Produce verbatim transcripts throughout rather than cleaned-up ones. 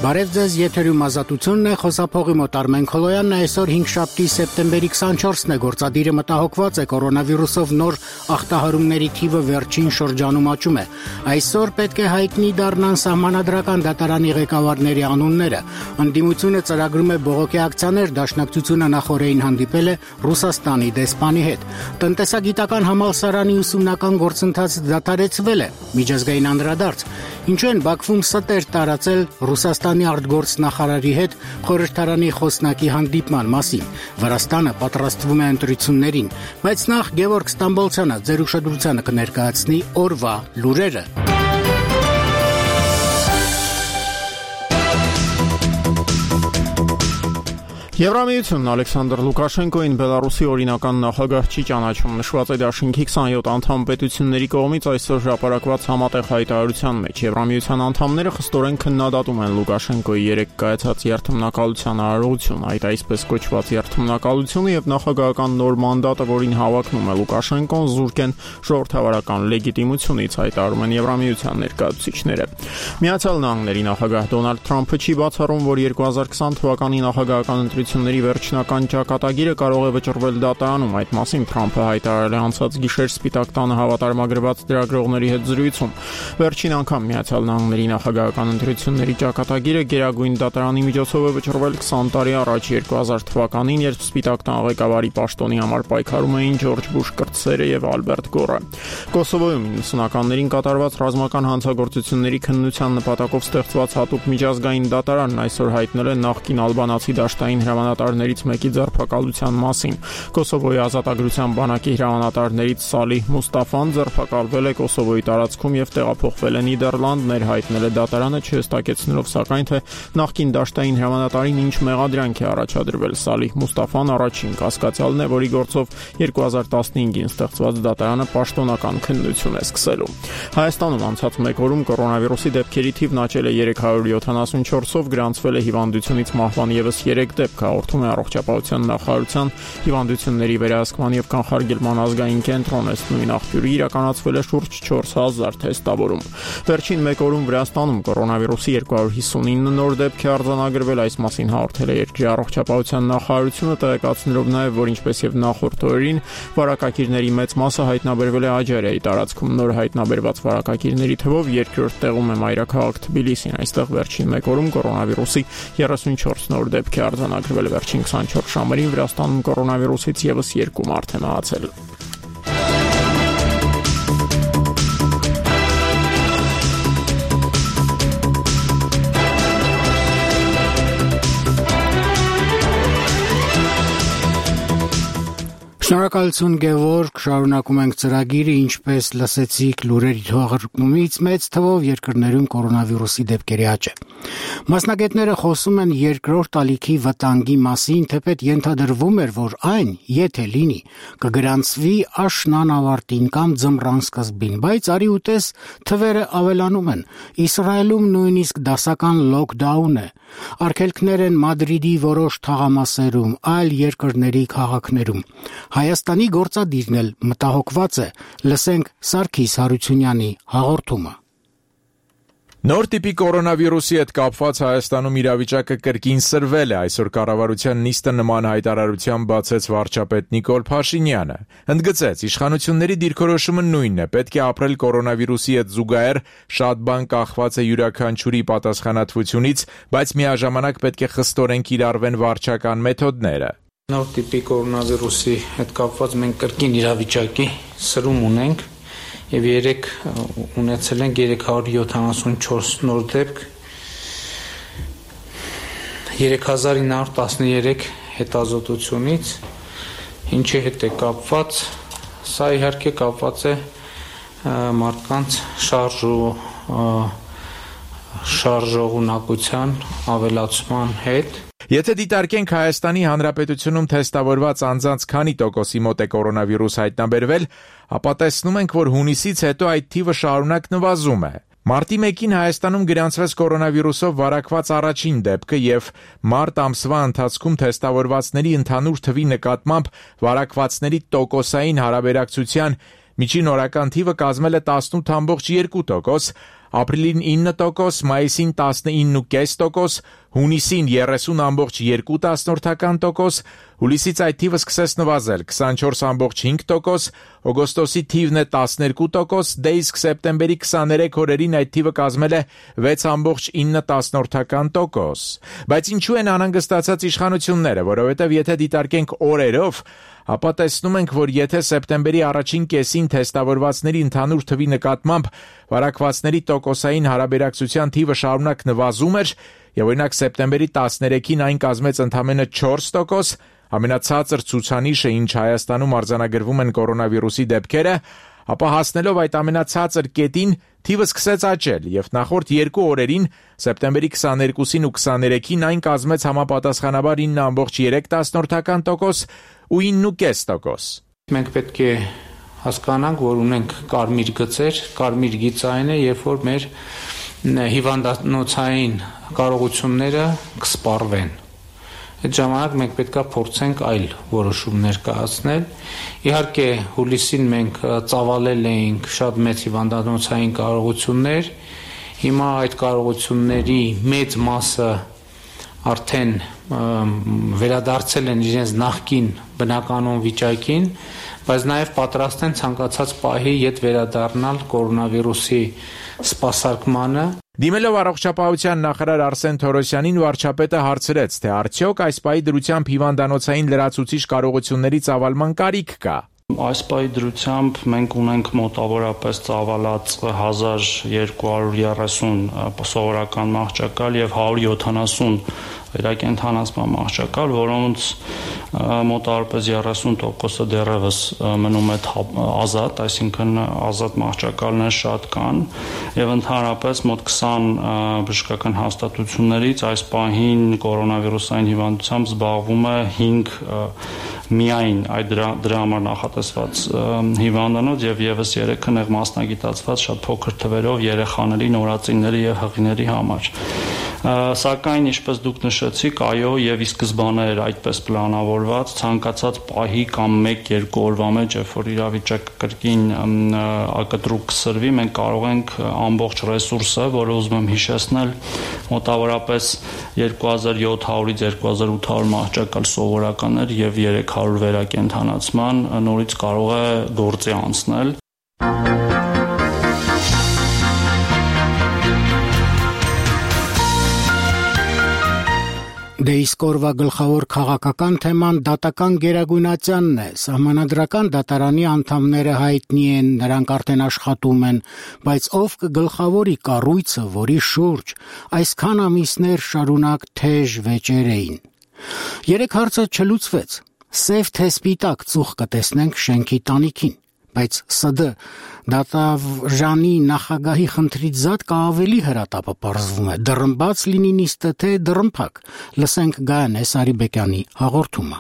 Բարև ձեզ, եթերում ազատությունն է, խոսափողի մոտ Արմեն Քոլոյանն է, այսօր հինգշաբթի սեպտեմբերի քսանչորսն է, գործադիրը մտահոգված է կորոնավիրուսով նոր ախտահարումների թիվը վերջին շրջանում աճում է։ Այսօր պետք է հայտնի դառնան սահմանադրական դատարանի ղեկավարների անունները։ Ընդդիմությունը ծրագրում է բողոքի ակցիաներ, Դաշնակցությունը նախօրեին հանդիպել է Ռուսաստանի դեսպանի հետ։ Տնտեսագիտական համալսարանի ուսումնական գործընթացը դադարեցվել է, միջազգային անդրադարձ։ Ինչու են Բաքվում ստեր տարածել Ռուսաստանի արտգործնախարարի հետ խորհրդարանի խոսնակի հանդիպման մասին։ Վրաստանը պատրաստվում է ընտրություններին, բայց նախ Գևորգ Ստամբոլցյանը ձեր ուշադրությանը կներկայացնի օրվա լուրերը։ Եվրամիությունն Ալեքսանդր Լուկաշենկոին Բելարուսի օրինական նախագահ չի ճանաչում, նշված է դաշինքի քսանյոթ անդամ պետությունների կողմից այսօր հրապարակված համատեղ հայտարարության մեջ։ Եվրամիության անդամները խստորեն քննադատում են Լուկաշենկոյի երեկ կայացած երթմնակալության արարողությունը, այդ այսպես կոչված երթմնակալությունը եւ նախագահական նոր մանդատը, որին հավակնում է Լուկաշենկոն, զուրկ են ժողովրդավարական լեգիտիմությունից, հայտարարում են Եվրամիության ներկայացուցիչները։ Միացյալ Նահանգների նախագահ Դոնալդ Թրամփը չի բացառում, որ երկու հազար քսան թվականի նախագահական ընտրությունների վերջնական ճակատագիրը կարող է վճռվել դատարանում։ Այդ մասին Թրամփը հայտարարել է անցած գիշեր Սպիտակ տանը հավատարմագրված ծրագրողների հետ զրույցում։ Վերջին անգամ Միացյալ Նահանգների նախագահական ընտրությունների ճակատագիրը Գերագույն դատարանի միջոցով է վճռվել քսան տարի առաջ, երկու հազար թվականին, երբ Սպիտակ տան ղեկավարի պաշտոնի համար պայքարում էին Ջորջ Բուշ կրտսերը եւ Ալբերտ Գորը։ Կոսովոյում իննսունականներին կատարված ռազմական հանցագործությունների քննության նպատակով ստեղծված հատուկ միջազգային դատարանն այսօր հայտնել է նախկին ալբանացի դաշտային հրամանատարներից մեկի ձերբակալության մասին։ Կոսովոյի ազատագրության բանակի հրամանատարներից Սալիհ Մուստաֆան ձերբակալվել է Կոսովոյի տարածքում եւ տեղափոխվել է Նիդերլանդներ, հայտնել է դատարանը, չհստակեցնելով սակայն թե նախկին դաշտային հրամանատարին ինչ մեղադրանք է առաջադրվել։ Սալիհ Մուստաֆան առաջին կասկածյալն է, որի գործով երկու հազար տասնհինգին ստեղծված դատարանը պաշտոնական քննություն է սկսելու։ Հայաստանում անցած մեկ օրում կորոնավիրուսի դեպքերի թիվն աճել է երեք հարյուր յոթանասունչորսով, գրանցվել է հիվանդությունից մահվան եւս երեք դեպք, հաղորդում է Առողջապահության նախարարության հիվանդությունների վերահսկման եւ կանխարգելման ազգային կենտրոնը, ըստ նույն աղբյուրի իրականացվել է շուրջ չորս հազար թեստավորում։ Վերջին մեկ օրում Վրաստանում կորոնավիրուսի երկու հարյուր հիսունինը նոր դեպք է արձանագրվել, այս մասին հաղորդել է երկրի Առողջապահության նախարարությունը, տեղեկացնելով նաեւ, որ ինչպես եւ նախորդ օրերին վարակակիրների մեծ մասը հայտնաբերվել է Աջարիայի տարածքում։ Նոր հայտնաբերված վարակակիրների թվով երկրորդ տեղում է մայրաքաղաք Թբիլիսին, այստեղ վերջին մեկ օրում կորոնավիրուսի երեսունչորս նոր դեպք է արձանագրվել։ Վերջին քսանչորս ժամերին Վրաստանում կորոնավիրուսից եւս երկու մարդ է մահացել։ Շնորհակալություն Գևորգ, շարունակում ենք ծրագիրը, ինչպես լսեցիք լուրերի թողարկումից, մեծ թվով երկրներում կորոնավիրուսի դեպքերի աճ է։ Մասնագետները խոսում են երկրորդ ալիքի վտանգի մասին, թեպետ ենթադրվում էր, որ այն, եթե լինի, կգրանցվի աշնան ավարտին կամ ձմռան սկզբին, բայց արի ուտես թվերը ավելանում են։ Իսրայելում նույնիսկ դասական լոքդաուն է։ Արգելքներ են Մադրիդի որոշ թաղամասերում, այլ երկրների քաղաքներում։ Հայաստանի գործադիրն էլ մտահոգված է, լսենք Սարգիս Հարությունյանի հաղորդումը։ Նոր տիպի կորոնավիրուսի հետ կապված Հայաստանում իրավիճակը կրկին սրվել է, այսօր կառավարության նիստը նման հայտարարությամբ բացեց վարչապետ Նիկոլ Փաշինյանը։ Ընդգծեց, իշխանությունների դիրքորոշումը նույնն է, պետք է ապրել կորոնավիրուսի հետ զուգահեռ, շատ բան կախված է յուրաքանչյուրի պատասխանատվությունից, բայց միաժամանակ պետք է խստորեն կիրառվեն վարչական մեթոդները։ Նոր տիպի կորոնավիրուսի հետ կապված մենք կրկին իրավիճակի սրում ունենք եւ երեք ունեցել ենք երեք հարյուր յոթանասունչորս նոր դեպք, երեք հազար ինը հարյուր տասներեք հետազոտությունից, ինչի հետ է կապված, սա իհարկե կապված է մարդկանց շարժու շարժողունակության ավելացման հետ։ Եթե դիտարկենք Հայաստանի Հանրապետությունում թեստավորված անձանց քանի տոկոսի մոտ է կորոնավիրուս հայտնաբերվել, ապա տեսնում ենք, որ հունիսից հետո այդ թիվը շարունակ նվազում է։ Մարտի մեկին Հայաստանում գրանցվեց կորոնավիրուսով վարակված առաջին դեպքը եւ մարտ ամսվա ընթացքում թեստավորվածների ընդհանուր թվի նկատմամբ վարակվածների տոկոսային հարաբերակցության միջին օրական թիվը կազմել է տասնութ ամբողջ երկու տոկոս, ապրիլին ինը տոկոս, մայիսին տասնինը կես տոկոս, հունիսին երեսուն ամբողջ երկու տասնորդական տոկոս, հուլիսից այդ թիվը սկսեց նվազել քսանչորս ամբողջ հինգ տոկոս, օգոստոսի թիվն է տասներկու տոկոս, դե իսկ սեպտեմբերի քսաներեք օրերին այդ թիվը կազմել է վեց ամբողջ ինը տասնորդական տոկոս։ Բայց ինչու են անհանգստացած իշխանությունները, որովհետև եթե դիտարկենք օրերով, ապա տեսնում ենք, որ եթե սեպտեմբերի առաջին կեսին թեստավորվածների ընդհանուր թվի նկատմամբ վարակվածների տոկոսային հարաբերակցության թիվը շարունակ նվազում էր, եւ օրինակ սեպտեմբերի տասներեքին այն կազմեց ընդամենը չորս տոկոս, ամենացածր ցուցանիշը, ինչ Հայաստանում արձանագրվում են կորոնավիրուսի դեպքերը, ապա հասնելով այդ ամենացածր կետին, թիվը սկսեց աճել եւ նախորդ երկու օրերին, սեպտեմբերի քսաներկուսին ու քսաներեքին այն կազմեց համապատասխանաբար ինը ամբողջ երեք տասնորդական տոկոս ու ինը կես տոկոս։ Մենք պետք է հասկանանք, որ ունենք կարմիր գծեր, կարմիր գիծը այն է, երբ որ մեր հիվանդանոցային կարողությունները կսպառվեն։ Այդ ժամանակ մենք պետք է փորձենք այլ որոշումներ կայացնել։ Իհարկե, հուլիսին մենք ծավալել էինք շատ մեծ հիվանդանոցային կարողություններ։ Հիմա այդ կարողությունների մեծ մասը արդեն վերադարձել են իրենց նախկին բնականոն վիճակին, բայց նաև պատրաստ են ցանկացած պահի յետ վերադառնալ կորոնավիրուսի սպասարկմանը։ Դիմելով առողջապահության նախարար Արսեն Թորոսյանին, վարչապետը հարցրեց, թե արդյոք այս պահի դրությամբ հիվանդանոցային լրացուցիչ կարողությունների ծավալման կարիք կա։ Այս պահի դրությամբ մենք ունենք մոտավորապես ծավալած հազար երկու հարյուր երեսուն սովորական մահճակալ եւ հարյուր յոթանասուն վերակենդանացման մահճակալ, որոնց մոտավորապես երեսուն տոկոսը դեռևս մնում է ազատ, այսինքն ազատ մահճակալներ շատ կան եւ ընդհանրապես մոտ քսան բժշկական հաստատություններից այս պահին կորոնավիրուսային հիվանդությամբ զբաղվում է հինգ միայն այդ դրա, դրա համար նախատեսված հիվանդանոց եւ եւս երեքը նեղ մասնագիտացված շատ փոքր թվերով երեխաների, նորածինների եւ հղիների համար։ Սակայն, ինչպես դուք նշեցիք, այո, եւ ի սկզբանե էր այդպես պլանավորված, ցանկացած պահի կամ մեկ-երկու օրվա մեջ, երբ որ իրավիճակը կրկին ակտրուկ կսրվի, մենք կարող ենք ամբողջ ռեսուրսը, որը ուզում եմ հիշեցնել, մոտավորապես երկու հազար յոթ հարյուրից երկու հազար ութ հարյուր մահճակալ սովորականներ եւ երեք հարյուր վերակենդանացման նորից կարող է գործի անցնել։ Դե իսկ օրվա գլխավոր քաղաքական թեման դատական գերագույնացյանն է։ Սահմանադրական դատարանի անդամները հայտնի են, նրանք արդեն աշխատում են, բայց ով կգլխավորի կառույցը, որի շուրջ այսքան ամիսներ շարունակ թեժ վեճեր էին։ Երեք հարցը չլուծվեց։ Սև թե սպիտակ ծուխ կտեսնենք շենքի տանիքին, բայց ՍԴ դատավժանի նախագահի խնդրից զատ կա ավելի հրատապը պարզվում է, դռնբաց լինի նիստը թե դռնփակ։ Լսենք Գայանե Սարիբեկյանի հաղորդումը։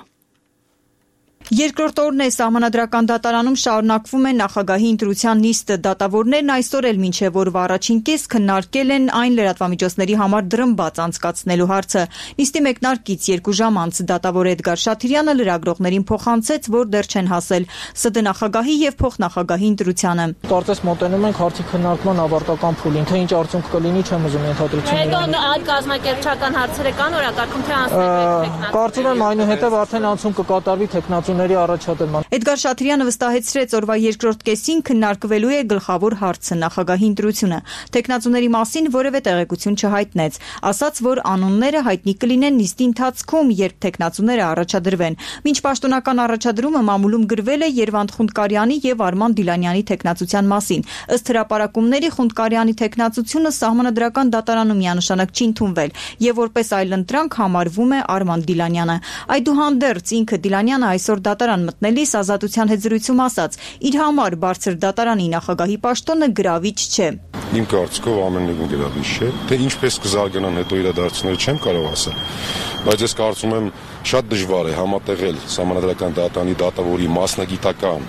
Երկրորդ օրն է Սահմանադրական դատարանում շարունակվում է նախագահի ընտրության նիստը։ Դատավորներն այսօր էլ մինչև օրվա առաջին կես քննարկել են այն լրատվամիջոցների համար դռնբաց անցկացնելու հարցը։ Նիստի մեկնարկից երկու ժամ անց դատավոր Էդգար Շաթիրյանը լրագրողներին փոխանցեց, որ դեռ չեն հասել ՍԴ նախագահի եւ փոխնախագահի ընտրությանը։ Կարծես մոտենում ենք հարցի քննարկման ավարտական փուլին, թե ինչ արդյունք կլինի, չեմ ուզում ենթադրություններ։ Հետո այդ կազմակերպչական հարցերը կան օրակարգում, թե անցնեն։ Կարծում եմ այնուհետև արդեն անցում կկատարվի թեկնածու Էդգար Շաթիրյանը վստահեցրեց, օրվա երկրորդ կեսին քննարկվելու է գլխավոր հարցը՝ նախագահի ընտրությունը։ Թեկնածուների մասին որևէ տեղեկություն չհայտնեց, ասաց, որ անունները հայտնի կլինեն նիստի ընթացքում, երբ թեկնածուները առաջադրվեն։ Մինչ պաշտոնական առաջադրումը մամուլում գրվել է Երվանդ Խունդկարյանի եւ Արման Դիլանյանի թեկնածության մասին։ Ըստ հրապարակումների Խունդկարյանի թեկնածությունը Սահմանադրական դատարանում միանշանակ չի ընդունվել եւ որպես այլընտրանք համարվում է Արման Դիլանյանը։ Այդուհանդերձ ինքը Դիլանյանը այսօր դատարան մտնելիս Ազատության հետ զրույցում ասաց. իր համար բարձր դատարանի նախագահի պաշտոնը գրավիչ չէ։ Իմ կարծիքով ամենևին գրավիչ չէ, թե ինչպես կզարգանան հետո իրադարձությունները չեմ կարող ասել, բայց ես կարծում եմ շատ դժվար է համատեղել Սահմանադրական դատարանի դատավորի մասնագիտական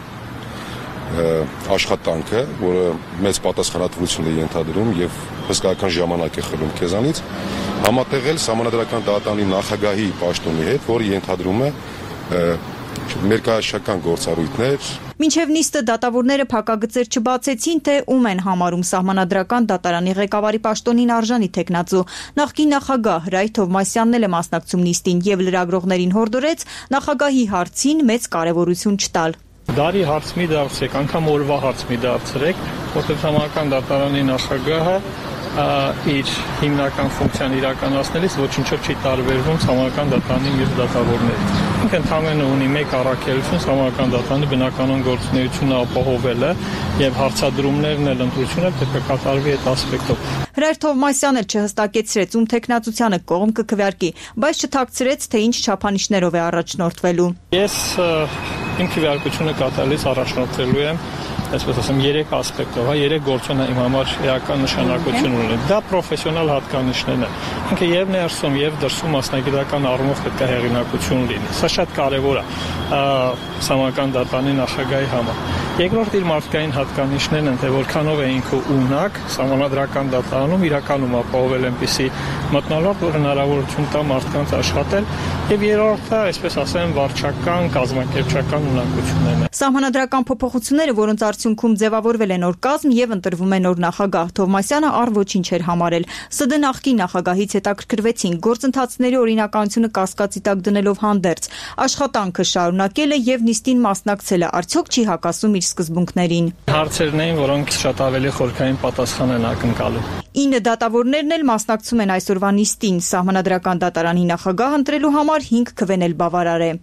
աշխատանքը, որը մեծ պատասխանատվություն է ենթադրում եւ հսկայական ժամանակ է խլում քեզանից, համատեղել Սահմանադրական դատարանի նախագահի պաշտոնի հետ, որը ենթադրում է Ներկայացական գործառույթներ։ Մինչև նիստը դատավորները փակագծեր չբացեցին, թե ում են համարում Սահմանադրական դատարանի ղեկավարի պաշտոնին արժանի թեկնածու։ Նախկին նախագահ Հրայր Թովմասյանն էլ է մասնակցում նիստին եւ լրագրողներին հորդորեց նախագահի հարցին մեծ կարեւորություն չտալ։ Դարի հարց մի դարձրեք, անգամ օրվա հարց մի դարձրեք, որտեղ Սահմանադրական դատարանի նախագահը իր հիմնական ֆունկցիան իրականացնելիս ոչինչով չի տարբերվում Սահմանադրական դատարանի մյուս դատավորներից։ Ինքը ընդհանրապես ունի մեկ առաքելություն Սահմանադրական դատարանի բնականon գործունեությունը ապահովել է եւ հարցադրումներն էլ ընտրությունը պետք է կատարվի այդ ասպեկտով։ Հրայր Թովմասյանը չհստակեցրեց ում թեկնածությանը կողմ կքվեարկի, բայց չթաքցրեց, թե ինչ չափանիշներով է առաջնորդվելու։ Ես իմ քվեարկությունը կատարելիս առաջնորդվելու եմ այսպես ասեմ, երեք ասպեկտով, հա, երեք գործոնը իմ համար էական նշանակություն ունի։ Դա պրոֆեսիոնալ հատկանիշներն են։ Ինքը եւ ներսում եւ դրսում մասնագիտական առումով պետք է հեղինակություն լինի։ Սա շատ կարեւոր է Սահմանադրական դատարանի նախագահի համար։ Երկրորդ իր մարդկային հատկանիշներն են, թե որքանով է ինքը ունակ Սահմանադրական դատարանում իրականում ապահովել այնպիսի մթնոլորտ, որ հնարավորություն տա մարդկանց աշխատել, եւ երրորդը, այսպես ասեմ, վարչական, կազմակերպչական ունակություններն են։ Սահմանադրական փոփոխությունները, որոնց արդյունքում ձևավորվել է նոր կազմ եւ ընտրվում է նոր նախագահ, Թովմասյանը առ ոչինչ էր համարել։ ՍԴ նախկին նախագահից հետաքրքրվեցին գործընթացների օրինականությունը կասկածի տակ դնելով հանդերձ, աշխատանքը շարունակել է եւ նիստին մասնակցել է, արդյոք չի հակասում իր սկզբունքներին։ Հարցերն էին, որոնք շատ ավելի խորքային պատասխան են ակնկալում։ ինը դատավորներն էլ մասնակցում են այսօրվա նիստին։ Սահմանադրական դատարանի նախագահ ընտրելու համար հինգ քվեն էլ բավարար է։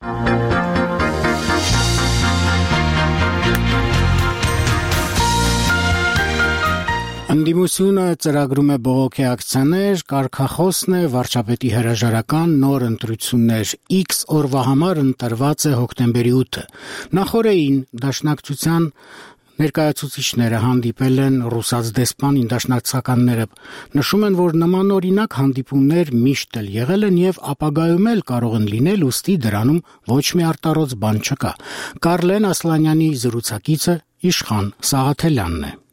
Ընդդիմությունը ծրագրում է բողոքի ակցիաներ, կարգախոսն է վարչապետի հրաժարական նոր ընտրություններ X օրվա համար ընտրված է հոկտեմբերի ութը։ Նախորդին դաշնակցության ներկայացուցիչները հանդիպել են ռուսաց դեսպանին, դաշնակցականները նշում են, որ նմանօրինակ հանդիպումներ միշտ էլ եղել են եւ ապագայում էլ կարող են լինել, ուստի դրանում ոչ մի արտառոց բան չկա։ Կարլեն Ասլանյանի զրուցակիցը Իշխան Սաղաթելյանն է։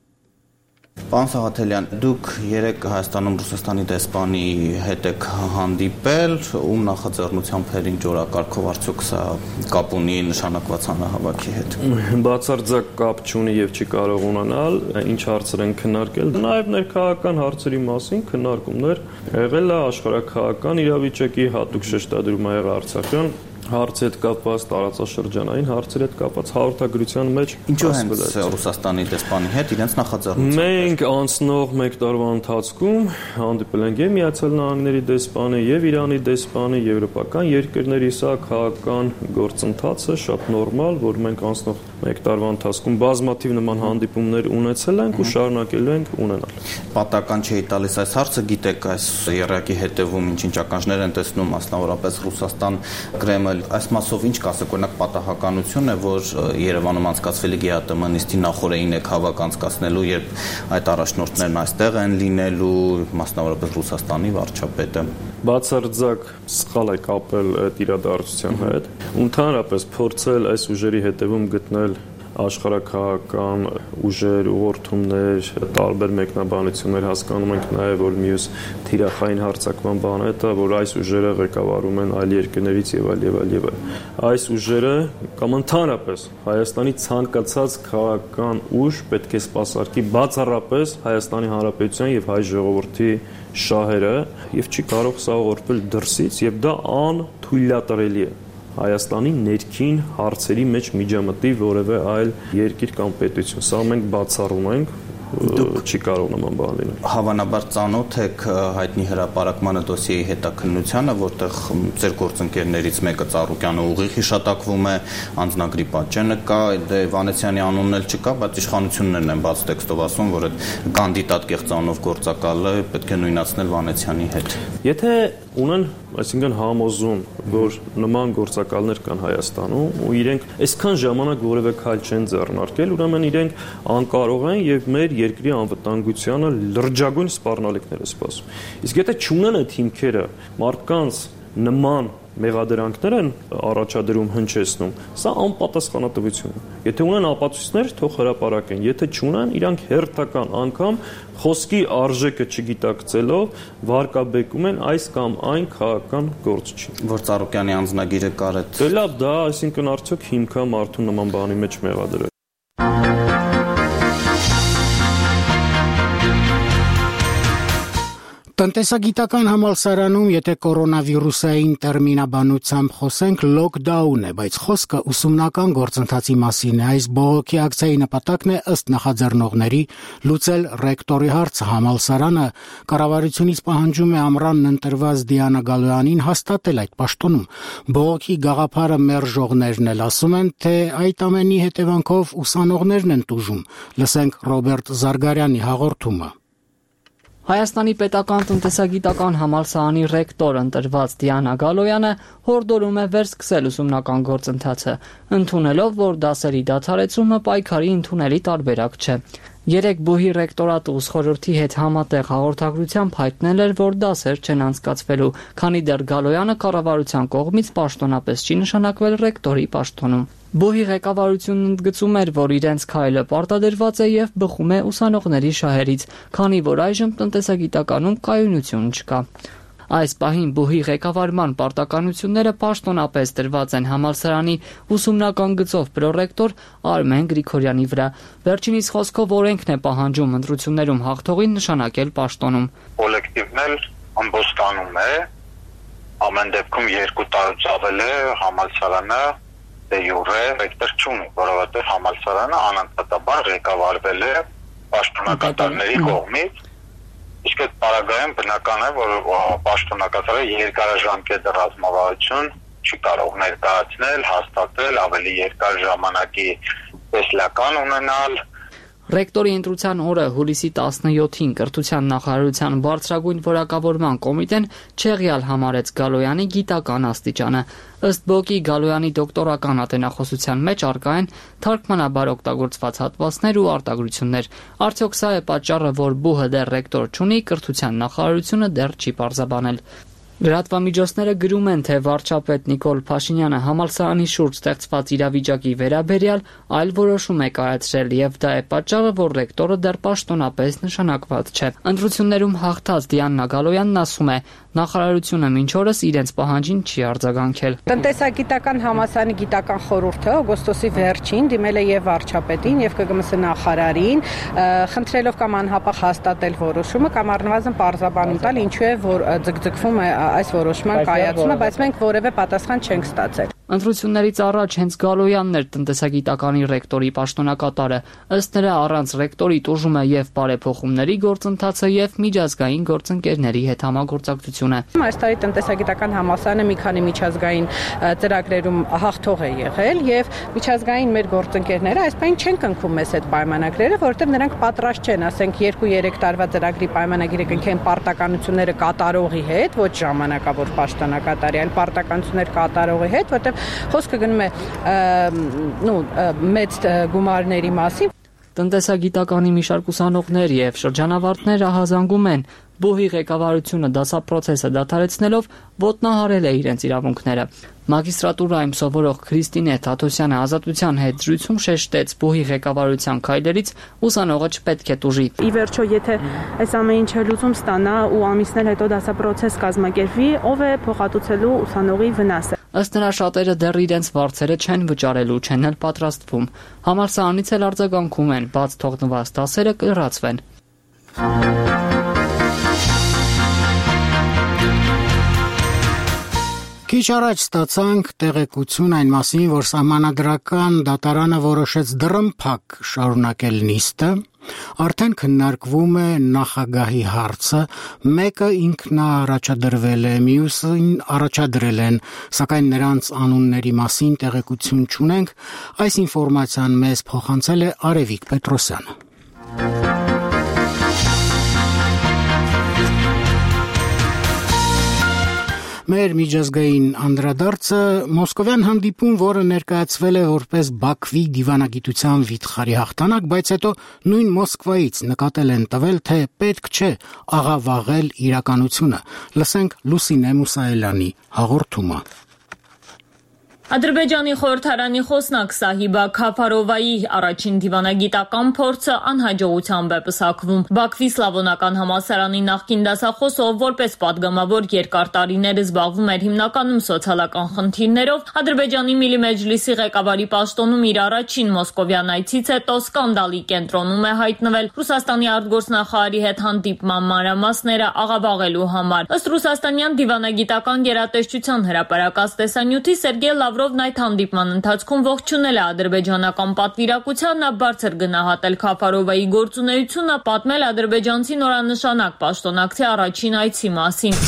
Պարոն Սաղաթելյան, դուք երեք Հայաստանում Ռուսաստանի դեսպանի հետ եք հանդիպել, ում նախաձեռնությամբ էր ինչ օրակարգով արդյոք սա կապ ունի նշանակված հանրահավաքի հետ։ Բացարձակ կապ չունի եւ չի կարող ունենալ, ինչ հարցեր են քննարկել, նաեւ ներքաղաքական հարցերի մասին քննարկումներ եղել է աշխարհաքաղաքական իրավիճակի հատուկ շեշտադրում ա եղել Արցախյան հարցի հետ կապված, տարածաշրջանային հարցերի հետ կապված հաղորդագրության մեջ ինչու հենց Ռուսաստանի դեսպանի հետ իրենց նախաձեռնությամբ։ Մենք անցնող մեկ տարվա ընթացքում հանդիպել ենք եւ Միացյալ Նահանգների դեսպանը, եւ Իրանի դեսպանը, եվրոպական երկրների, սա քաղաքական գործընթաց է, շատ նորմալ, որ մենք անցնող մեկ տարվա ընթացքում բազմաթիվ նման հանդիպումներ ունեցել ենք ու շարունակելու ենք ունենալ։ Պատական չէի տալիս այս հարցը, գիտեք, այս երակի հետևում ինչ-ինչ ականջներ են տեսնում, մասնավորապես Ռուսաստան, Կրեմլ, այս մասով ինչ կասեք, օրինակ պատահականություն է, որ Երևանում անցկացվելի Գ Ա ՏՄ նիստի նախորդին եք հավաք անցկացնելու, երբ այդ առաջնորդներն այստեղ են լինելու, մասնավորապես Ռուսաստանի վարչապետը։ Բացարձակ սխալ է կապել այդ իրադարձության հետ։ Ընդհանրապես փորձել այս ուժերի հետևում գտնել աշխարհաքաղաքական ուժեր, ուղղորդումներ, տարբեր մեկնաբանություններ հասկանում ենք նաև, որ մյուս թիրախային հարձակման բանը է, որ այս ուժերը ղեկավարում են այլ երկրներից եւ այլ եւ այլ եւ այլ։ Այս ուժերը կամ ընդհանրապես Հայաստանի ցանկացած քաղաքական ուժ պետք է սպասարկի բացառապես Հայաստանի Հանրապետության եւ հայ ժողովրդի շահերը եւ չի կարող սա ուղղորդվել դրսից եւ դա անթույլատրելի է։ Հայաստանի ներքին հարցերի մեջ միջամտի որևէ այլ երկիր կամ պետություն։ Սա մենք բացառում ենք, չի կարող նման բան լինել։ Հավանաբար ծանոթ եք հայտնի հրապարակմանը դոսիեի հետաքննությանը, որտեղ ձեր գործընկերներից մեկը Ծառուկյանը ուղիղ հիշատակվում է, անձնագրի պատճենը կա, դե Վանեցյանի անունն էլ չկա, բայց իշխանություններն են բաց տեքստով ասում, որ այդ կանդիդատ կեղծանով գործակալը պետք է նույնացնել Վանեցյանի հետ։ Եթե ունեն, այսինքն համոզում, որ նման գործակալներ կան Հայաստանում ու իրենք այսքան ժամանակ որևէ քայլ չեն ձեռնարկել, ուրեմն իրենք անկարող են եւ մեր երկրի անվտանգությանը լրջագույն սպառնալիքներ է սպասում։ Իսկ եթե չունեն այդ հիմքերը մարդկանց նման մեղադրանքներ են առաջադրում, հնչեցնում, սա անպատասխանատվություն է։ Եթե ունեն ապացույցներ, թող հրապարակեն, եթե չունեն, իրանք հերթական անգամ խոսքի արժեքը չգիտակցելով վարկաբեկում են այս կամ այն քաղաքական գործչին։ Որ Ծառուկյանի անձնագիրը կար այդ։ Դե լավ, դա այսինքն արդյոք հիմք է մարդու նման բանի մեջ մեղադրել։ Տնտեսագիտական համալսարանում, եթե կորոնավիրուսային տերմինաբանությամբ խոսենք, լոքդաուն է, բայց խոսքը ուսումնական գործընթացի մասին է։ Այս բողոքի ակցիայի նպատակն է ըստ նախաձեռնողների լուծել ռեկտորի հարցը։ Համալսարանը կառավարությունից պահանջում է ամռանն ընտրված Դիանա Գալոյանին հաստատել այդ պաշտոնում։ Բողոքի գաղափարը մերժողներն էլ ասում են, թե այդ ամենի հետևանքով ուսանողներն են տուժում։ Լսենք Ռոբերտ Զարգարյանի հաղորդումը։ Հայաստանի պետական տնտեսագիտական համալսարանի ռեկտոր ընտրված Դիանա Գալոյանը հորդորում է վերսկսել ուսումնական գործընթացը, ընդունելով, որ դասերի դադարեցումը պայքարի ընդունելի տարբերակ չէ։ Երեք բուհի ռեկտորատը ուսխորհրդի հետ համատեղ հաղորդագրությամբ հայտնել էր, որ դասեր չեն անցկացվելու, քանի դեռ Գալոյանը կառավարության կողմից պաշտոնապես չի նշանակվել ռեկտորի պաշտոնում։ Բուհի ղեկավարությունն ընդգծում էր, որ իրենց քայլը պարտադրված է եւ բխում է ուսանողների շահերից, քանի որ այժմ տնտեսագիտականում կայունություն չկա։ Այս պահին բուհի ղեկավարման պարտականությունները պաշտոնապես տրված են համալսարանի ուսումնական գծով պրոռեկտոր Արմեն Գրիգորյանի վրա։ Վերջինիս խոսքով օրենքն է պահանջում ընտրություններում հաղթողին նշանակել պաշտոնում։ Կոլեկտիվն էլ ամբոստանում է, ամեն դեպքում երկու տարուց ավել է համալսարանը դե յուրե ռեկտոր չունի, որովհետև համալսարանը անընդհատաբար ղեկավարվել է պաշտոնակատարների կողմից։ Իսկ այդ պարագայում բնական է, որ պաշտոնակատարը երկարաժամկետ ռազմավարություն չի կարող ներկայացնել, հաստատել, ավելի երկար ժամանակի տեսլական ունենալ։ Ռեկտորի ընտրության օրը հուլիսի տասնյոթին կրթության նախարարության բարձրագույն որակավորման կոմիտեն չեղյալ համարեց Գալոյանի գիտական աստիճանը։ Ըստ բոկի Գալոյանի դոկտորական ատենախոսության մեջ առկա են թարգմանաբար օգտագործված հատվածներ ու արտագրություններ։ Արդյոք սա է պատճառը, որ բուհը դեռ ռեկտոր չունի, կրթության նախարարությունը դեռ չի պարզաբանել։ Լրատվամիջոցները գրում են, թե վարչապետ Նիկոլ Փաշինյանը համալսարանի շուրջ ստեղծված իրավիճակի վերաբերյալ այլ որոշում է կայացրել եւ դա է պատճառը, որ ռեկտորը դեռ պաշտոնապես նշանակված չէ։ Ընտրություններում հաղթած Դիանա Գալոյանն ասում է, նախարարությունը մինչ օրս իրենց պահանջին չի արձագանքել։ Տնտեսագիտական համալսարանի գիտական խորհուրդը օգոստոսի վերջին դիմել է եւ վարչապետին եւ Կ Գ M S նախարարին, խնդրելով կամ անհապաղ հաստատել որոշումը կամ առնվազն պարզաբանում տալ, ինչու է որ ձգձգվում է այս որոշման կայացումը, բայց մենք որևէ պատասխան չենք ստացել։ Ընտրություններից առաջ հենց Գալոյանն էր տնտեսագիտականի ռեկտորի պաշտոնակատարը։ Ըստ նրա առանց ռեկտորի տուժումը եւ բարեփոխումների գործընթացը եւ միջազգային գործընկերների հետ համագործակցությունը։ Այս տարի տնտեսագիտական համալսարանը մի քանի միջազգային ծրագրերում հաղթող է եղել եւ միջազգային մեր գործընկերները այս պայն չեն կնքում մեզ այդ պայմանագրերը, որովհետեւ նրանք պատրաստ չեն, ասենք երկու-երեք տարվա ծրագրի պայմանագիրը կնքեն պարտականությունները կատարողի հետ, ոչ ժամանակավոր պաշտոնակատարի, այլ պարտականություններ կատարողի հետ, որովհետեւ խոսքը գնում է նու մեծ գումարների մասին։ Տնտեսագիտականի մի շարք ուսանողներ եւ շրջանավարտներ ահազանգում են բուհի ղեկավարությունը դասապրոցեսը դադարեցնելով ոտնահարել է իրենց իրավունքները։ Մագիստրատուրայում սովորող Քրիստինե Թաթոսյանը Ազատության հետ զրույցում շեշտեց բուհի ղեկավարության քայլերից ուսանողը չպետք է տուժի։ Ի վերջո, եթե այս ամեն ինչը լուծում ստանա ու ամիսներ հետո դասապրոցես կազմակերպվի, ով է փոխհատուցելու ուսանողի վնասը։ Ըստ նրա շատերը դեռ իրենց վարձերը չեն վճարելու, չեն էլ պատրաստվում։ Համալսարանից էլ արձագանքում են, բաց թողնված դասերը կլրացվեն։ Քիչ առաջ ստացանք տեղեկություն այն մասին, որ Սահմանադրական դատարանը որոշեց դռնփակ շարունակել նիստը, արդեն քննարկվում է նախագահի հարցը, մեկը ինքնաառաջադրվել է, մյուսին առաջադրել են, սակայն նրանց անունների մասին տեղեկություն չունենք, այս ինֆորմացիան մեզ փոխանցել է Արևիկ Պետրոսյանը։ Մեր միջազգային անդրադարձը մոսկովյան հանդիպում, որը ներկայացվել է որպես Բաքվի դիվանագիտության վիթխարի հաղթանակ, բայց հետո նույն Մոսկվայից նկատել են տվել, թե պետք չէ աղավաղել իրականությունը։ Լսենք Լուսինե Մուսայելյանի հաղորդումը։ Ադրբեջանի խորհրդարանի խոսնակ Սահիբա Քաֆարովայի առաջին դիվանագիտական փորձը անհաջողությամբ է պսակվում։ Բաքվի Սլավոնական համալսարանի նախկին դասախոսը, որպես պատգամավոր երկար տարիներ զբաղվում էր հիմնականում սոցիալական խնդիրներով, Ադրբեջանի Միլի Մեջլիսի ղեկավարի պաշտոնում իր առաջին մոսկովյան այցից հետո սկանդալի կենտրոնում է հայտնվել Ռուսաստանի արտգործնախարարի հետ հանդիպման մանրամասները աղավաղելու համար։ Ըստ ռուսաստանյան դիվանագիտական գերատեսչության հրապարակած տեսանյութի Սերգեյ Լավրովն այդ հանդիպման ընթացքում ողջունել է ադրբեջանական պատվիրակությանը, բարձր գնահատել Քաֆարովայի գործունեությունը, պատմել ադրբեջանցի նորանշանակ պաշտոնակցի առաջին այցի մասին։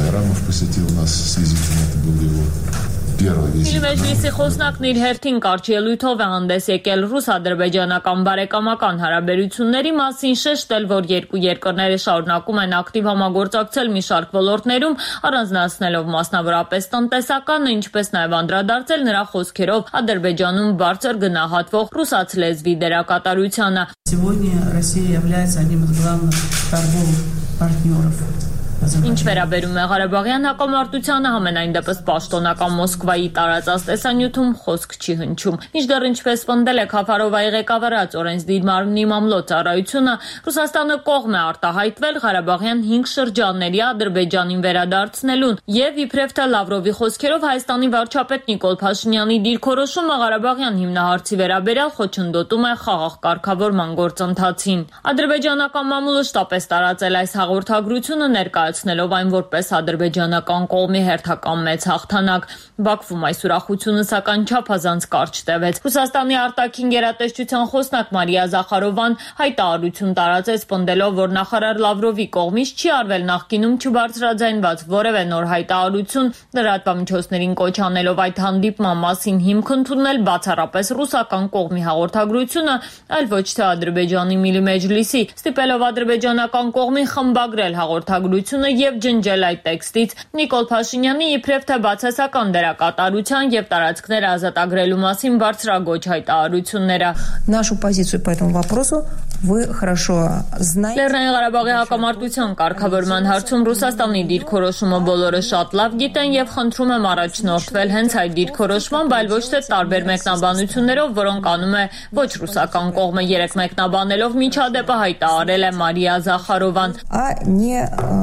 Միլի Մեջլիսի խոսնակն իր հերթին կարճ ելույթով է հանդես եկել ռուս-ադրբեջանական բարեկամական հարաբերությունների մասին, շեշտել, որ երկու երկրները շարունակում են ակտիվ համագործակցել մի շարք ոլորտներում, առանձնացնելով մասնավորապես տնտեսականը, ինչպես նաև անդրադարձել նրա խոսքերով Ադրբեջանում բարձր գնահատվող ռուսաց լեզվի դերակատարությանը։ Сегодня Россия является одним из главных торговых партнеров. Ինչ վերաբերում է Ղարաբաղյան հակամարտությանը, համենայն դեպս պաշտոնական Մոսկվայի տարածած տեսանյութում խոսք չի հնչում։ Մինչդեռ ինչպես պնդել է Քաֆարովայի ղեկավարած օրենսդիր մարմնի մամլոյ ծառայությունը, Ռուսաստանը կողմ է արտահայտվել Ղարաբաղյան հինգ շրջանների Ադրբեջանին վերադարձնելուն եւ իբրև թե Լավրովի խոսքերով Հայաստանի վարչապետ Նիկոլ Փաշինյանի դիրքորոշումը Ղարաբաղյան հիմնահարցի վերաբերյալ խոչընդոտում է խաղաղ կարգավորման գործընթացին։ Ադրբեջանական մամուլը շտապեց տարածել այս հաղորդագրությունը ներկայացնելով այն որպես ադրբեջանական կողմի հերթական մեծ հաղթանակ։ Բաքվում այս ուրախությունը սակայն չափազանց կարճ տևեց։ Ռուսաստանի արտաքին գերատեսչության խոսնակ Մարիա Զախարովան հայտարարություն տարածեց, պնդելով, որ նախարար Լավրովի կողմից չի արվել նախկինում չբարձրաձայնված որևէ նոր հայտարարություն, լրատվամիջոցներին կոչ անելով այդ հանդիպման մասին հիմք ընդունել բացառապես ռուսական կողմի հաղորդագրությունը, այլ ոչ թե Ադրբեջանի Միլի Մեջլիսի, ստիպելով ադրբեջանական կողմին խմբագրել հաղորդագրությունը եւ ջնջել այդ տեքստից Նիկոլ Փաշինյանի իբրև թե բացասական դերակատարության եւ տարածքներ ազատագրելու մասին բարձրագույն հայտարարությունները։ Нашу позицию по этому вопросу вы хорошо знаете. Լեռնային Ղարաբաղի հակամարտության կարգավորման հարցում Ռուսաստանի դիրքորոշումը բոլորը շատ լավ գիտեն եւ խնդրում եմ առաջնորդվել հենց այդ դիրքորոշմամբ, այլ ոչ թե տարբեր մեկնաբանություններով, որոնք անում է ոչ ռուսական կողմը, երեք մեկնաբանելով միջադեպը հայտարարել է Մարիա Զախարովան։ А не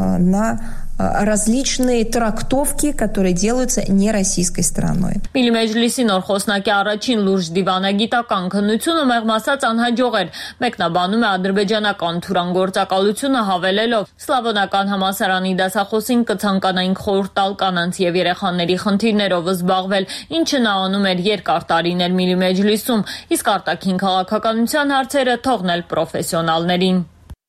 на различные трактовки, которые делаются не российской стороной. Միլի Մեջլիսի նոր խոսնակի առաջին լուրջ դիվանագիտական քննությունը մեղմ ասած անհաջող էր։ Մեկնաբանում է ադրբեջանական թուրան գործակալությունը հավելելով. Սլավոնական համալսարանի դասախոսին կցանկանայինք խորհուրդ տալ կանանց եւ երեխաների խնդիրներով զբաղվել, ինչը նա անում էր երկար տարիներ Միլի Մեջլիսում, իսկ արտաքին քաղաքականության հարցերը թողնել պրոֆեսիոնալներին։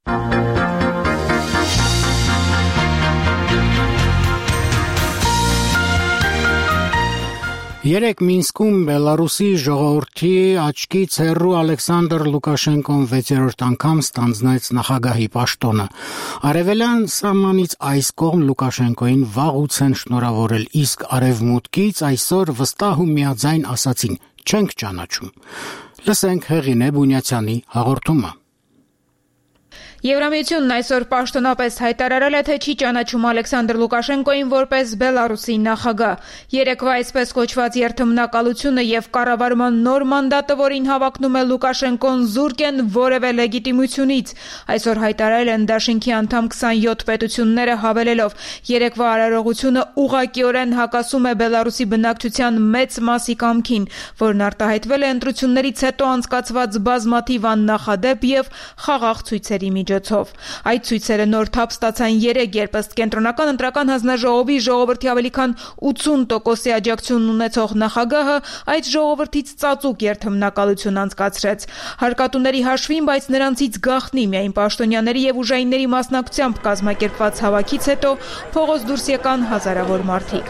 Երեք Մինսկում Բելարուսի ժողովրդի աչքից հեռու Ալեքսանդր Լուկաշենկոն վեցերորդ անգամ ստանձնեց նախագահի պաշտոնը։ Արևելյան սահմանից այս կողմ Լուկաշենկոին վաղուց են շնորհավորել, իսկ արևմուտքից այսօր վստահ ու միաձայն ասացին՝ չենք ճանաչում։ Լսենք Հեղինե Բունյացյանի հաղորդումը։ Եվրամիությունն այսօր պաշտոնապես հայտարարել է, թե չի ճանաչում Ալեքսանդր Լուկաշենկոին որպես Բելարուսի նախագահ։ Երեկվա այսպես կոչված երթմնակալությունը եւ կառավարման նոր մանդատը, որին հավակնում է Լուկաշենկոն, զուրկ են որևէ լեգիտիմությունից։ Այսօր հայտարարել են դաշինքի անդամ քսանյոթ պետությունները, հավելելով. երեկվա արարողությունը ուղղակիորեն հակասում է Բելարուսի բնակչության մեծ մասի կամքին, որն արտահայտվել է ընտրություններից հետո անցկացված բազմաթիվ աննախադեպ եւ խաղաղ ցույցերի միջոցով։ Այդ ցույցերը նոր թափ ստացան երեկ, երբ ըստ կենտրոնական ընտրական հանձնաժողովի ժողովրդի ավելի քան ութսուն տոկոսի աջակցություն ունեցող նախագահը այդ ժողովրդից ծածուկ երթմնակալություն անցկացրեց։ Հարկատուների հաշվին, բայց նրանցից գաղտնի միայն պաշտոնյաների եւ ուժայինների մասնակցությամբ կազմակերպված հավաքից հետո փողոց դուրս եկան հազարավոր մարդիկ։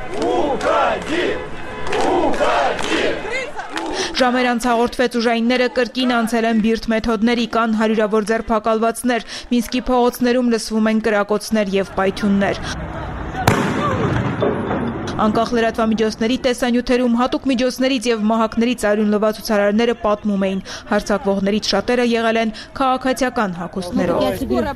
Ժամեր անց հաղորդվեց ուժայինները կրկին անցել են բիրտ մեթոդների, կան հարյուրավոր ձերբակալվածներ, Մինսկի փողոցներում լսվում են կրակոցներ եւ պայթյուններ։ Անկախ լրատվամիջոցների տեսանյութերում հատուկ միջոցներից եւ մահակներից արյունլվա ցուցարարները պատմում էին, հարձակվողներից շատերը եղել են քաղաքացիական հագուստներով։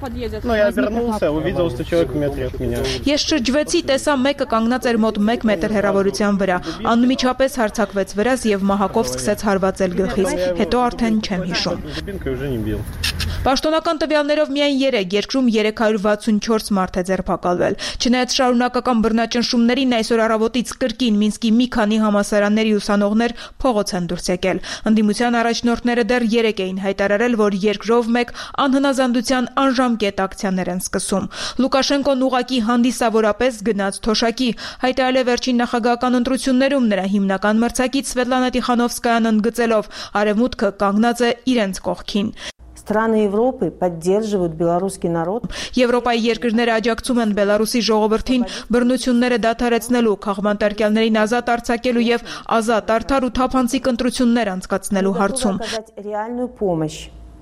Ես շրջվեցի, տեսա մեկը կանգնած էր մոտ մեկ մետր հեռավորության վրա, անմիջապես հարձակվեց վրաս եւ մահակով սկսեց հարվածել գլխից, հետո արդեն չեմ հիշում։ Պաշտոնական տվյալներով միայն երեք երկրում երեք հարյուր վաթսունչորս մարդ է ձերբակալվել։ Չնայած շարունակական բռնաճնշումներին այսօր առավոտից կրկին Մինսկի մի քանի համալսարանների ուսանողներ փողոց են դուրս եկել։ Ընդդիմության առաջնորդները դեռ երեկ էին հայտարարել, որ երկրով մեկ անհնազանդության անժամկետ ակցիաներ են սկսում։ Լուկաշենկոն ուղղակի հանդիսավորապես գնաց թոշակի, հայտարարել է վերջին նախագահական ընտրություններում նրա հիմնական մրցակից Սվետլանա Տիխանովսկայան ընդգծելով, արևմուտքը կանգնած է իրենց կողքին։ Страны Европы поддерживают белорусский народ. Եվրոպայի երկրները աջակցում են Բելարուսի ժողովրդին բռնությունները դադարեցնելու, քաղբանտարկյալներին ազատ արձակելու եւ ազատ, արդար ու թափանցիկ ընտրություններ անցկացնելու հարցում։ Реальную помощь.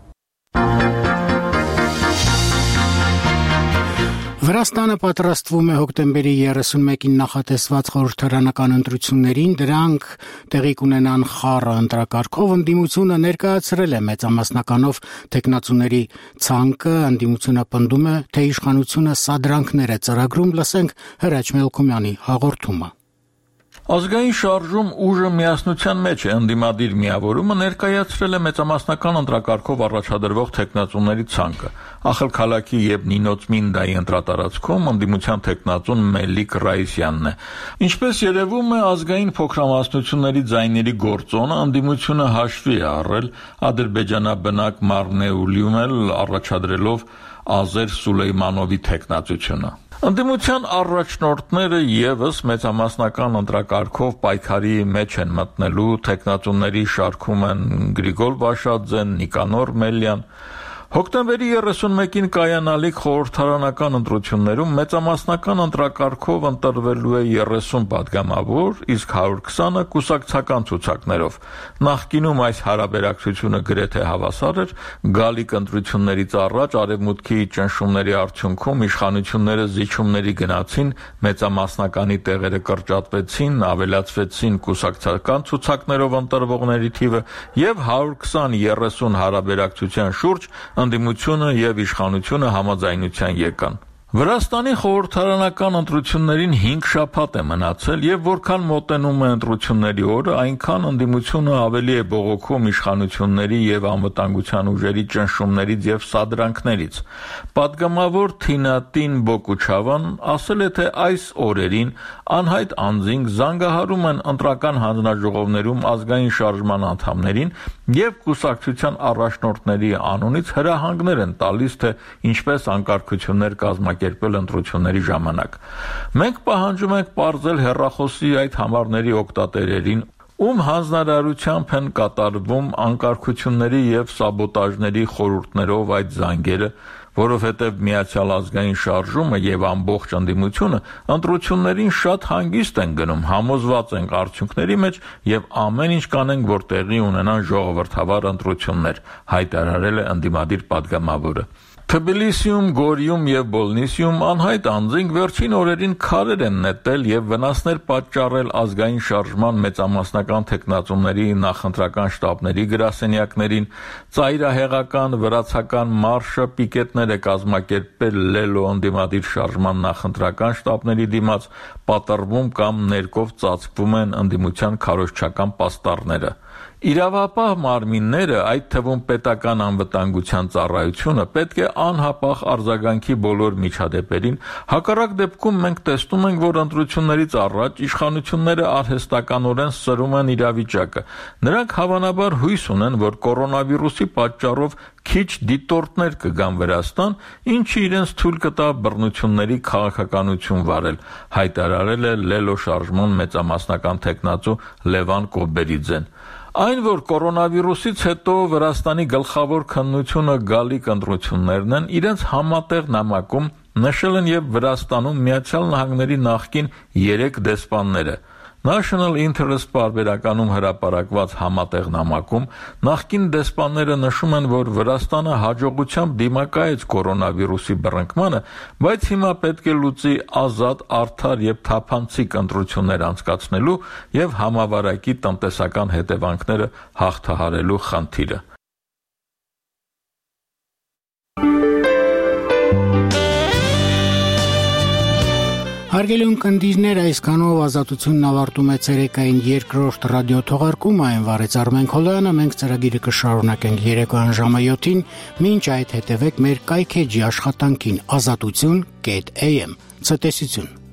Վրաստանը պատրաստվում է հոկտեմբերի երեսունմեկին նախատեսված խորհրդարանական ընտրություններին, դրանք տեղի կունենան խառը ընտրակարգով, ընդդիմությունը ներկայացրել է մեծամասնականով տեխնացուների ցանկը, ընդդիմությունը պնդում է, թե իշխանությունը սադրանքներ է ծրագրում, լսենք Հրաչ Մելքումյանի հաղորդումը։ Ազգային շարժում ուժը միասնության մեջ է, ընդդիմադիր միավորումը ներկայացրել է մեծամասնական ընտրակարգով առաջադրվող տեխնացուների ցանկը։ Ախալ Քալակի եւ Նինոց Մինդայի ընտրատարածքում ընդդիմության տեխնացուն Մելիք Ռայիսյանն է։ Ինչպես երևում է, ազգային փոքրամասնությունների ձայների գործոնը ընդդիմությունը հաշվի է առել, ադրբեջանաբնակ Մարնեուլիում էլ առաջադրելով Ազեր Սուլեյմանովի տեխնացությունը։ Ընդդիմության առաջնորդները եւս մեծամասնական ընտրակարգով պայքարի մեջ են մտնելու, տեխնացուների շարքում են Գրիգոր Բաշաձեն, Նիկանոր Մելյան։ Հոկտեմբերի երեսունմեկին կայանալիք խորհրդարանական ընտրություններում մեծամասնական ընտրակարգով ընտրվելու է երեսուն պատգամավոր, իսկ հարյուր քսանը կուսակցական ցուցակներով։ Նախկինում այս հարաբերակցությունը գրեթե հավասար էր, գալիք ընտրություններից առաջ արևմուտքի ճնշումների արդյունքում իշխանությունները զիջումների գնացին, մեծամասնականի տեղերը կրճատվեցին, ավելացվեցին կուսակցական ցուցակներով ընտրվողների թիվը եւ հարյուր քսան երեսուն հարաբերակցության շուրջ ընդդիմությունը եւ իշխանությունը համաձայնության եկան։ Վրաստանի խորհրդարանական ընտրություններին հինգ շաբաթ է մնացել եւ որքան մոտենում է ընտրությունների օրը, այնքան ընդդիմությունը ավելի է բողոքում իշխանությունների եւ անվտանգության ուժերի ճնշումներից եւ սադրանքներից։ Պատգամավոր Թինատին Բոկուչավան ասել է, թե այս օրերին անհայտ անձինք զանգահարում են ընտրական հանձնաժողովներում ազգային շարժման անդամներին եւ կուսակցության առաջնորդների անունից հրահանգներ են տալիս, թե ինչպես անկարգություններ կազմակերպել ընտրությունների ժամանակ։ Մենք պահանջում ենք պարզել հեռախոսի այդ համարների օգտատերերին, ում հանձնարարությամբ են կատարվում անկարգությունների եւ սաբոտաժների խորհուրդներով այդ զանգերը, որովհետև Միացյալ ազգային շարժումը եւ ամբողջ ընդդիմությունը ընտրություններին շատ հանգիստ են գնում, համոզված ենք արդյունքների մեջ եւ ամեն ինչ կանենք, որ տեղի ունենան ժողովրդավար ընտրություններ, հայտարարել է ընդդիմադիր պատգամավորը։ Թբիլիսիում, Գորիում եւ Բոլնիսիում անհայտ անձինք վերջին օրերին քարեր են նետել եւ վնասներ պատճառել ազգային շարժման մեծամասնական տեխնացուների նախընտրական շտաբների գրասենյակներին, ծայրահեղական վրացական մարշը պիկետներ է կազմակերպել Լելո ընդդիմադիր շարժման նախընտրական շտաբների դիմաց, պատռվում կամ ներկով ծածկվում են ընդդիմության քարոզչական պաստառները։ Իրավապահ մարմինները, այդ թվում պետական անվտանգության ծառայությունը, պետք է անհապաղ արձագանքի բոլոր միջադեպերին, հակառակ դեպքում մենք տեսնում ենք, որ ընտրություններից առաջ իշխանությունները արհեստականորեն սրում են իրավիճակը։ Նրանք հավանաբար հույս ունեն, որ կորոնավիրուսի պատճառով քիչ դիտորդներ կգան Վրաստան, ինչը իրենց թույլ կտա բռնությունների քաղաքականություն վարել, հայտարարել է Լելո շարժման մեծամասնական տեխնացու Լևան Կոբերիձեն։ Այն, որ կորոնավիրուսից հետո Վրաստանի գլխավոր քննությունը գալիք ընտրություններն են, իրենց համատեղ նամակում նշել են եւ Վրաստանում Միացյալ Նահանգների նախկին երեք դեսպանները։ National Interest պարբերականում հրապարակված համատեղ նամակում նախկին դեսպանները նշում են, որ Վրաստանը հաջողությամբ դիմակայեց կորոնավիրուսի բռնկմանը, բայց հիմա պետք է լուծի ազատ, արդար եւ թափանցիկ ընտրություններ անցկացնելու եւ համավարակի տնտեսական հետևանքները հաղթահարելու խնդիրը։ Հարգելի ունկնդիրներ, այսքանով ազատությունն ավարտում է ցերեկային երկրորդ ռադիո թողարկումը, այն վարեց Արմեն Քոլյանը, մենք ծրագիրը կշարունակենք երեկոյան ժամը յոթին, մինչ այդ հետևեք մեր կայքեջի աշխատանքին ազատություն կետ էյ էմ, ցտեսություն։